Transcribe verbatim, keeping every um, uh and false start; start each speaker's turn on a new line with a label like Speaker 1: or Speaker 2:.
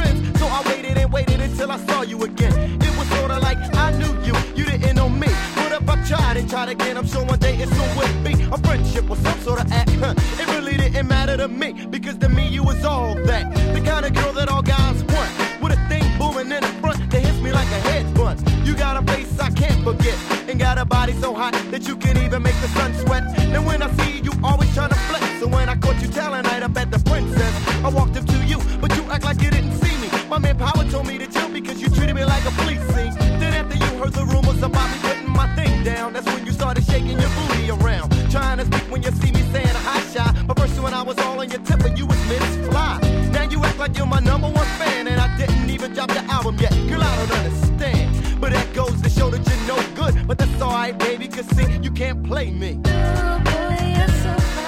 Speaker 1: sense. So I waited and waited until I saw you again. It was sorta like I knew you, you didn't know me. But if I tried and tried again, I'm sure one day it soon would be a friendship or some sort of act. Huh. It really didn't matter to me, because to me you was all that. The kind of girl that all guys want, with a thing booming in the front that hits me like a head bunt. You got a face I can't forget, and got a body so hot that you can even make the sun sweat. And when I see you, you always trying to flex. So when I caught you talent night up at the Princess, I walked up to you, but you act like you didn't see me. My man Power told me to chill because you treated me like a police scene. Then after you heard the rumors about me putting my thing down, that's when you started shaking your booty around, trying to speak when you see me saying hi shy. But first when I was all on your tip and you was Miss Fly. Now you act like you're my number one fan, and I didn't even drop the album yet. Girl, I don't understand, but that goes to show that you're no good. But that's alright, baby, cause see, you can't play me.
Speaker 2: Oh, boy, you're so